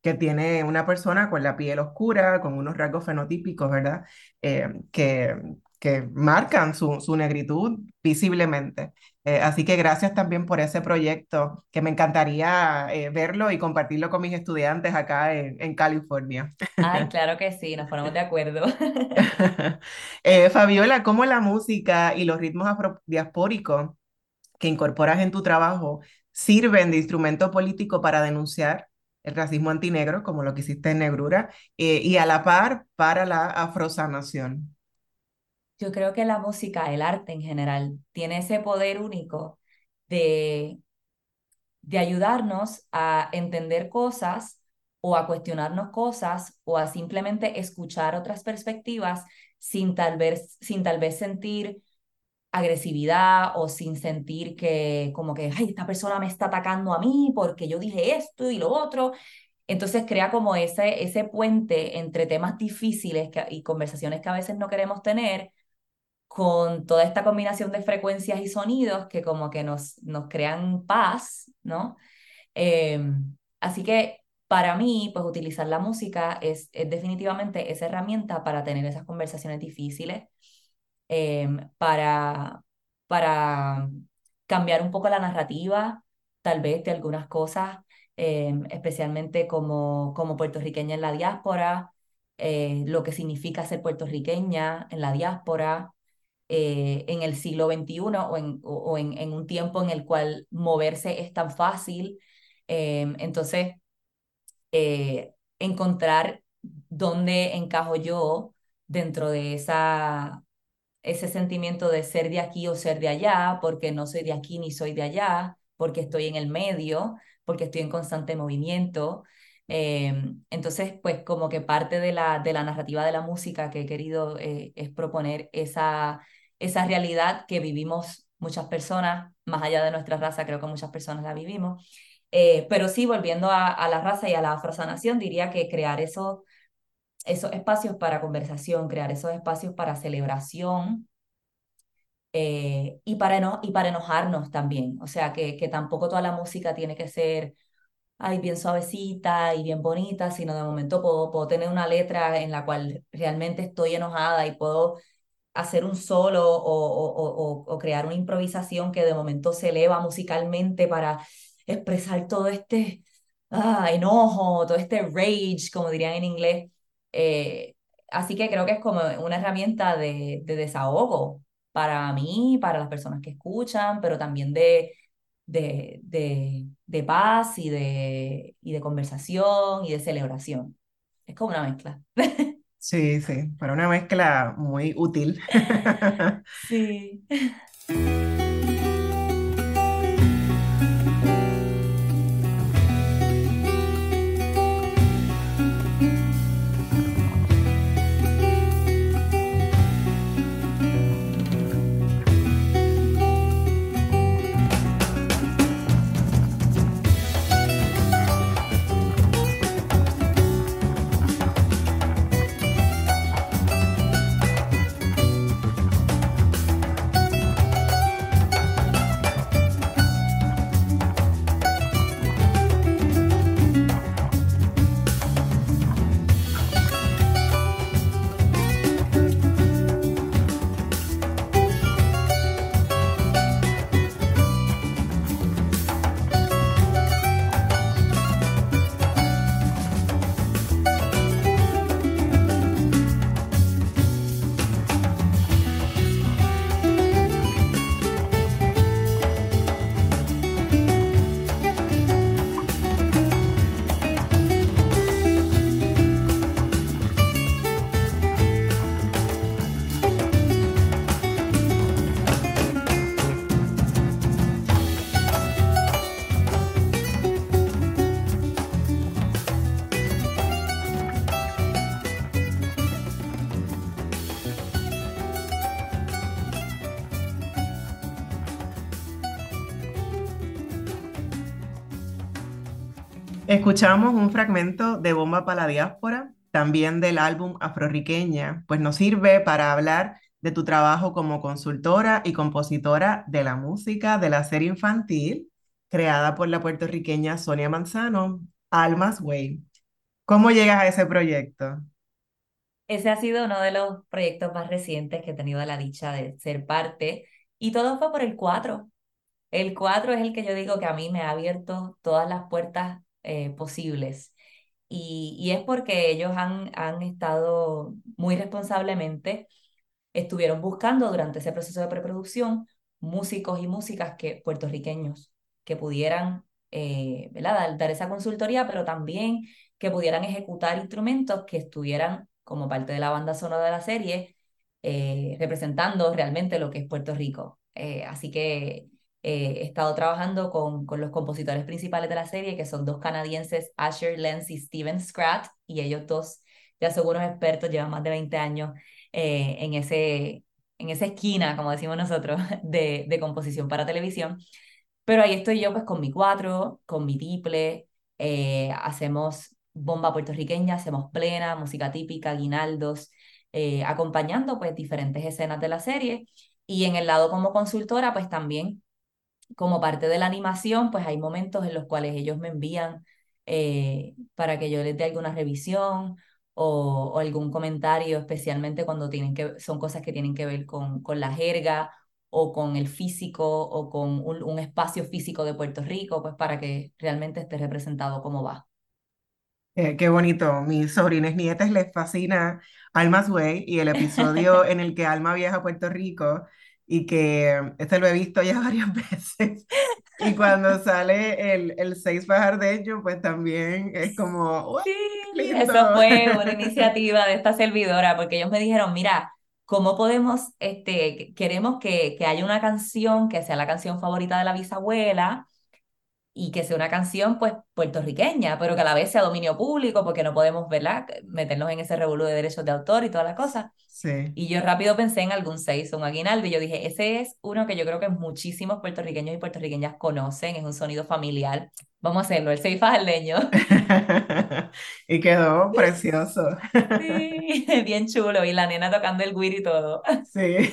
que tiene una persona con la piel oscura, con unos rasgos fenotípicos, ¿verdad? Que marcan su negritud visiblemente. Así que gracias también por ese proyecto, que me encantaría verlo y compartirlo con mis estudiantes acá en California. Ay, claro que sí, nos ponemos de acuerdo. Fabiola, ¿cómo la música y los ritmos afrodiaspóricos que incorporas en tu trabajo sirven de instrumento político para denunciar el racismo antinegro, como lo que hiciste en Negrura, y a la par para la afrosanación? Yo creo que la música, el arte en general, tiene ese poder único de, de ayudarnos a entender cosas o a cuestionarnos cosas o a simplemente escuchar otras perspectivas sin tal vez sentir agresividad o sin sentir que como que, ay, esta persona me está atacando a mí porque yo dije esto y lo otro. Entonces crea como ese puente entre temas difíciles y conversaciones que a veces no queremos tener con toda esta combinación de frecuencias y sonidos que como que nos crean paz, ¿no? Eh, Así que para mí, pues utilizar la música es definitivamente esa herramienta para tener esas conversaciones difíciles, eh, para, para cambiar un poco la narrativa, tal vez de algunas cosas, especialmente como puertorriqueña en la diáspora, lo que significa ser puertorriqueña en la diáspora, en el siglo XXI o en un tiempo en el cual moverse es tan fácil. Entonces, encontrar dónde encajo yo dentro de ese sentimiento de ser de aquí o ser de allá, porque no soy de aquí ni soy de allá, porque estoy en el medio, porque estoy en constante movimiento. Entonces, pues como que parte de la narrativa de la música que he querido es proponer esa realidad que vivimos muchas personas, más allá de nuestra raza, creo que muchas personas la vivimos. Pero sí, volviendo a la raza y a la afrosanación, diría que crear esos espacios para conversación, crear esos espacios para celebración, y para enojarnos también. O sea, que tampoco toda la música tiene que ser ay, bien suavecita y bien bonita, sino de momento puedo tener una letra en la cual realmente estoy enojada y puedo hacer un solo o crear una improvisación que de momento se eleva musicalmente para expresar todo este enojo, todo este rage, como dirían en inglés. Eh, Así que creo que es como una herramienta de desahogo para mí, para las personas que escuchan, pero también de paz y de conversación y de celebración. Es como una mezcla. Sí, sí, para una mezcla muy útil. Sí. Escuchamos un fragmento de Bomba para la Diáspora, también del álbum Afroriqueña, pues nos sirve para hablar de tu trabajo como consultora y compositora de la música de la serie infantil creada por la puertorriqueña Sonia Manzano, Alma's Way. ¿Cómo llegas a ese proyecto? Ese ha sido uno de los proyectos más recientes que he tenido la dicha de ser parte y todo fue por el 4. El 4 es el que yo digo que a mí me ha abierto todas las puertas posibles y es porque ellos han estado muy responsablemente, estuvieron buscando durante ese proceso de preproducción músicos y músicas puertorriqueños que pudieran ¿verdad? Dar esa consultoría, pero también que pudieran ejecutar instrumentos que estuvieran como parte de la banda sonora de la serie, representando realmente lo que es Puerto Rico. Así que he estado trabajando con los compositores principales de la serie, que son dos canadienses, Asher Lenz y Steven Scratt, y ellos dos ya son unos expertos, llevan más de 20 años en esa esquina, como decimos nosotros, de composición para televisión. Pero ahí estoy yo pues con mi cuatro, con mi tiple, hacemos bomba puertorriqueña, hacemos plena, música típica, guinaldos, acompañando pues diferentes escenas de la serie. Y en el lado como consultora, pues también como parte de la animación, pues hay momentos en los cuales ellos me envían para que yo les dé alguna revisión o algún comentario, especialmente cuando son cosas que tienen que ver con la jerga o con el físico o con un espacio físico de Puerto Rico, pues para que realmente esté representado como va. Qué bonito. Mis sobrines nietes les fascina Alma's Way y el episodio en el que Alma viaja a Puerto Rico y que este lo he visto ya varias veces. Y cuando sale el Seis Fajardeño, pues también es como, ¡wow! Sí, ¡Qué lindo! eso fue una iniciativa de esta servidora, porque ellos me dijeron, mira, ¿cómo podemos, queremos que haya una canción que sea la canción favorita de la bisabuela y que sea una canción, pues, puertorriqueña, pero que a la vez sea dominio público, porque no podemos, ¿verdad?, meternos en ese revolú de derechos de autor y toda la cosa. Sí. Y yo rápido pensé en algún seis o un aguinaldo y yo dije, ese es uno que yo creo que muchísimos puertorriqueños y puertorriqueñas conocen, es un sonido familiar. Vamos a hacerlo, el seis fajardeño. Y quedó precioso. Sí, bien chulo. Y la nena tocando el güiro y todo. Sí.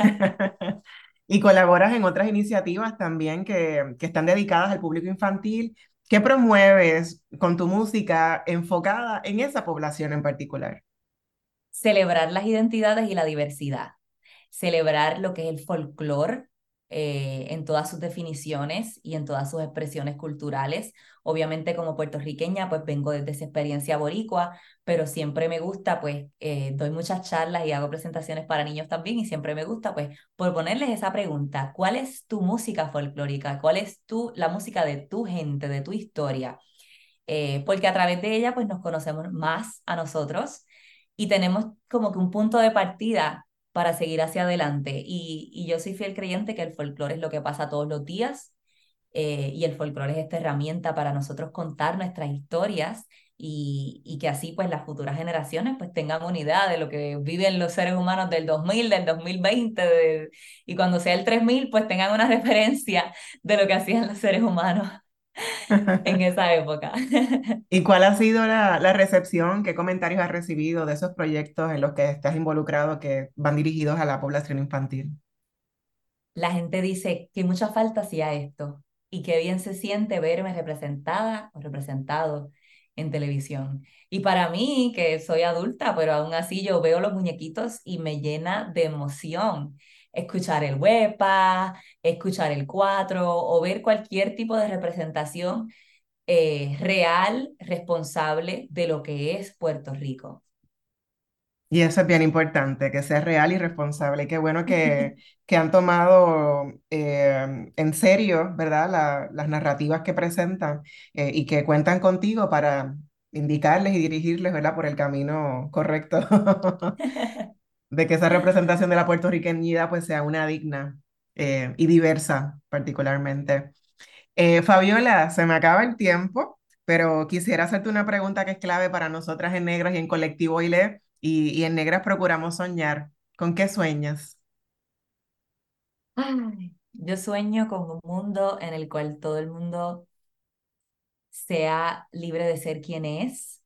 Y colaboras en otras iniciativas también que están dedicadas al público infantil. ¿Qué promueves con tu música enfocada en esa población en particular? Celebrar las identidades y la diversidad. Celebrar lo que es el folclore en todas sus definiciones y en todas sus expresiones culturales. Obviamente como puertorriqueña, pues vengo desde esa experiencia boricua, pero siempre me gusta, pues doy muchas charlas y hago presentaciones para niños también y siempre me gusta, pues, por ponerles esa pregunta, ¿cuál es tu música folclórica? ¿Cuál es la música de tu gente, de tu historia? Porque a través de ella, pues nos conocemos más a nosotros y tenemos como que un punto de partida para seguir hacia adelante. Y yo soy fiel creyente que el folclore es lo que pasa todos los días y el folclore es esta herramienta para nosotros contar nuestras historias y que así pues las futuras generaciones pues tengan una idea de lo que viven los seres humanos del 2000, del 2020 y cuando sea el 3000 pues tengan una referencia de lo que hacían los seres humanos en esa época. ¿Y cuál ha sido la recepción? ¿Qué comentarios has recibido de esos proyectos en los que estás involucrado que van dirigidos a la población infantil? La gente dice que mucha falta hacía esto y qué bien se siente verme representada o representado en televisión. Y para mí, que soy adulta, pero aún así yo veo los muñequitos y me llena de emoción. Escuchar el huepa, escuchar el cuatro o ver cualquier tipo de representación real, responsable de lo que es Puerto Rico. Y eso es bien importante, que sea real y responsable. Qué bueno que han tomado en serio, ¿verdad? Las narrativas que presentan y que cuentan contigo para indicarles y dirigirles, ¿verdad? Por el camino correcto de que esa representación de la puertorriqueñidad pues sea una digna y diversa particularmente. Fabiola, se me acaba el tiempo, pero quisiera hacerte una pregunta que es clave para nosotras en Negras y en Colectivo ILE, y en Negras procuramos soñar. ¿Con qué sueñas? Ay, yo sueño con un mundo en el cual todo el mundo sea libre de ser quien es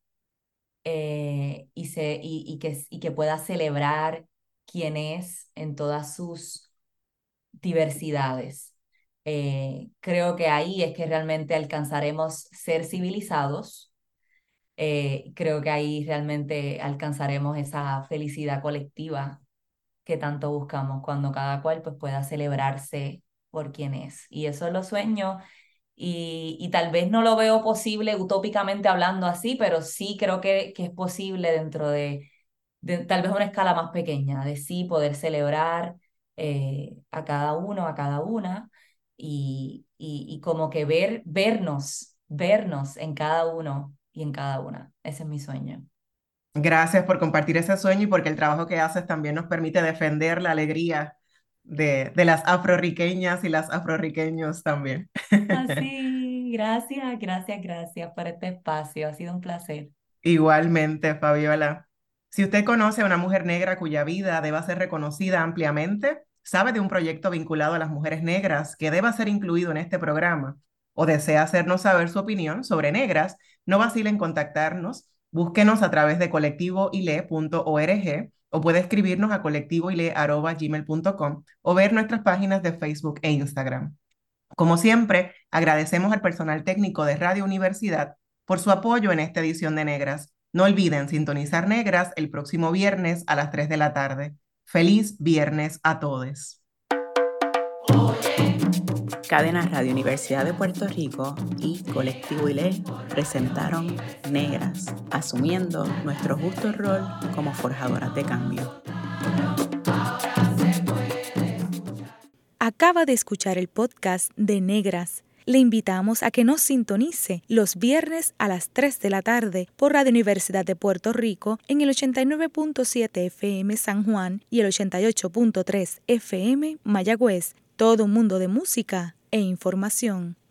y que pueda celebrar quién es en todas sus diversidades. Creo que ahí es que realmente alcanzaremos ser civilizados Creo que ahí realmente alcanzaremos esa felicidad colectiva que tanto buscamos, cuando cada cual pues pueda celebrarse por quien es. Y eso lo sueño y tal vez no lo veo posible utópicamente hablando así, pero sí creo que es posible dentro de tal vez una escala más pequeña, de sí poder celebrar a cada uno, a cada una y como que vernos en cada uno y en cada una. Ese es mi sueño. Gracias por compartir ese sueño y porque el trabajo que haces también nos permite defender la alegría de las afrorriqueñas y las afrorriqueños también. Así, gracias, gracias, gracias por este espacio. Ha sido un placer. Igualmente, Fabiola. Si usted conoce a una mujer negra cuya vida deba ser reconocida ampliamente, sabe de un proyecto vinculado a las mujeres negras que deba ser incluido en este programa, o desea hacernos saber su opinión sobre negras, no vacile en contactarnos. Búsquenos a través de colectivoile.org o puede escribirnos a colectivoile@gmail.com o ver nuestras páginas de Facebook e Instagram. Como siempre, agradecemos al personal técnico de Radio Universidad por su apoyo en esta edición de Negras. No olviden sintonizar Negras el próximo viernes a las 3 de la tarde. Feliz viernes a todos. Cadena Radio Universidad de Puerto Rico y Colectivo ILE presentaron Negras, asumiendo nuestro justo rol como forjadoras de cambio. Acaba de escuchar el podcast de Negras. Le invitamos a que nos sintonice los viernes a las 3 de la tarde por Radio Universidad de Puerto Rico en el 89.7 FM San Juan y el 88.3 FM Mayagüez. Todo un mundo de música e información.